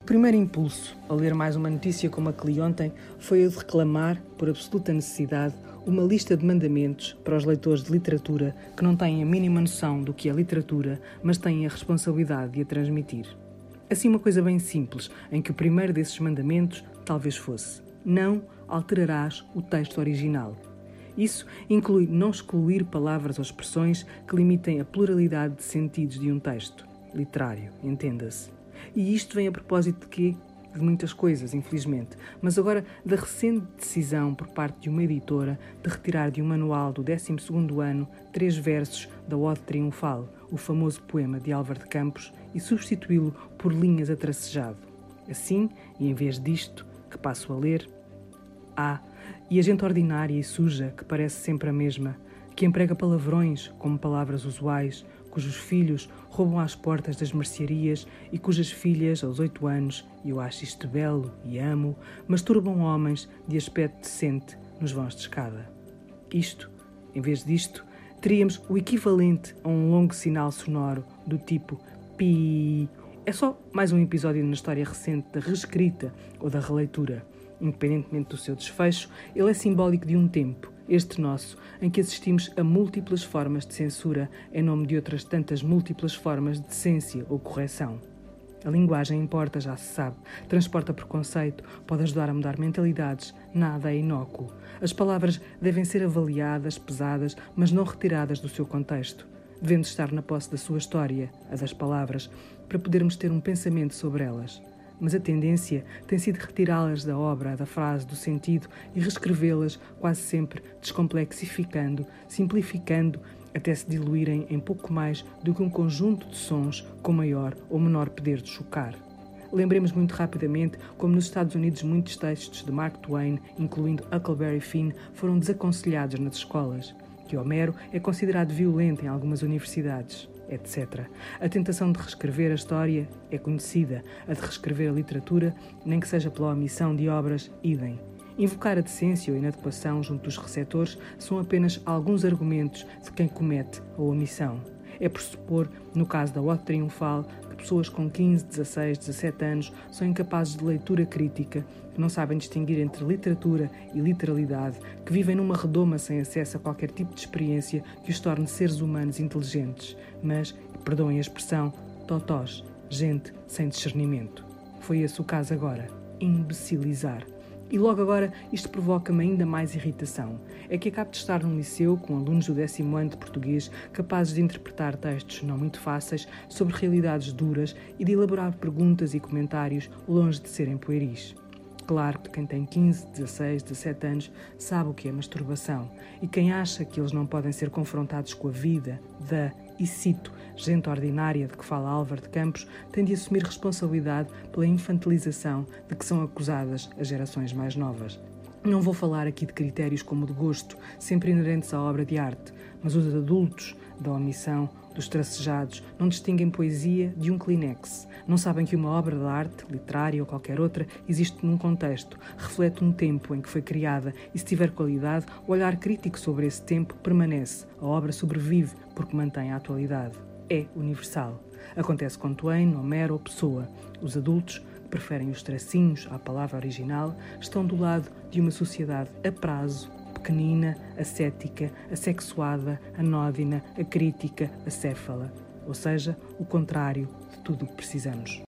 primeiro impulso ao ler mais uma notícia como a que li ontem foi o de reclamar, por absoluta necessidade, uma lista de mandamentos para os leitores de literatura que não têm a mínima noção do que é literatura, mas têm a responsabilidade de a transmitir. Assim, uma coisa bem simples, em que o primeiro desses mandamentos talvez fosse: não alterarás o texto original. Isso inclui não excluir palavras ou expressões que limitem a pluralidade de sentidos de um texto literário, entenda-se. E isto vem a propósito de quê? De muitas coisas, infelizmente, mas agora da recente decisão por parte de uma editora de retirar de um manual do 12º ano 3 versos da Ode Triunfal, o famoso poema de Álvaro de Campos, e substituí-lo por linhas a tracejado. Assim, e em vez disto, que passo a ler: e a gente ordinária e suja, que parece sempre a mesma, que emprega palavrões como palavras usuais, cujos filhos roubam às portas das mercearias e cujas filhas, aos 8 anos, e eu acho isto belo e amo, masturbam homens de aspecto decente nos vãos de escada. Isto, em vez disto, teríamos o equivalente a um longo sinal sonoro do tipo pi. É só mais um episódio na história recente da reescrita ou da releitura. Independentemente do seu desfecho, ele é simbólico de um tempo, este nosso, em que assistimos a múltiplas formas de censura em nome de outras tantas múltiplas formas de decência ou correção. A linguagem importa, já se sabe, transporta preconceito, pode ajudar a mudar mentalidades, nada é inócuo. As palavras devem ser avaliadas, pesadas, mas não retiradas do seu contexto, devendo estar na posse da sua história, a das palavras, para podermos ter um pensamento sobre elas. Mas a tendência tem sido retirá-las da obra, da frase, do sentido e reescrevê-las quase sempre descomplexificando, simplificando, até se diluírem em pouco mais do que um conjunto de sons com maior ou menor poder de chocar. Lembremos muito rapidamente como nos Estados Unidos muitos textos de Mark Twain, incluindo Huckleberry Finn, foram desaconselhados nas escolas, que Homero é considerado violento em algumas universidades, etc. A tentação de reescrever a história é conhecida, a de reescrever a literatura, nem que seja pela omissão de obras, idem. Invocar a decência ou a inadequação junto dos receptores são apenas alguns argumentos de quem comete a omissão. É por supor, no caso da Ode Triunfal, que pessoas com 15, 16, 17 anos são incapazes de leitura crítica, que não sabem distinguir entre literatura e literalidade, que vivem numa redoma sem acesso a qualquer tipo de experiência que os torne seres humanos inteligentes, mas, perdoem a expressão, totós, gente sem discernimento. Foi esse o caso agora. Imbecilizar. E logo agora isto provoca-me ainda mais irritação. É que acabo de estar num liceu com alunos do 10º ano de português capazes de interpretar textos não muito fáceis sobre realidades duras e de elaborar perguntas e comentários longe de serem pueris. Claro que quem tem 15, 16, 17 anos sabe o que é masturbação, e quem acha que eles não podem ser confrontados com a vida e cito, gente ordinária de que fala Álvaro de Campos, tem de assumir responsabilidade pela infantilização de que são acusadas as gerações mais novas. Não vou falar aqui de critérios como o de gosto, sempre inerentes à obra de arte, mas os adultos da omissão, dos tracejados, não distinguem poesia de um Kleenex. Não sabem que uma obra de arte, literária ou qualquer outra, existe num contexto, reflete um tempo em que foi criada e, se tiver qualidade, o olhar crítico sobre esse tempo permanece. A obra sobrevive porque mantém a atualidade. É universal. Acontece com Twain, Homero ou Pessoa. Os adultos, que preferem os tracinhos à palavra original, estão do lado de uma sociedade a prazo, pequenina, ascética, assexuada, anódina, acrítica, acéfala. Ou seja, o contrário de tudo o que precisamos.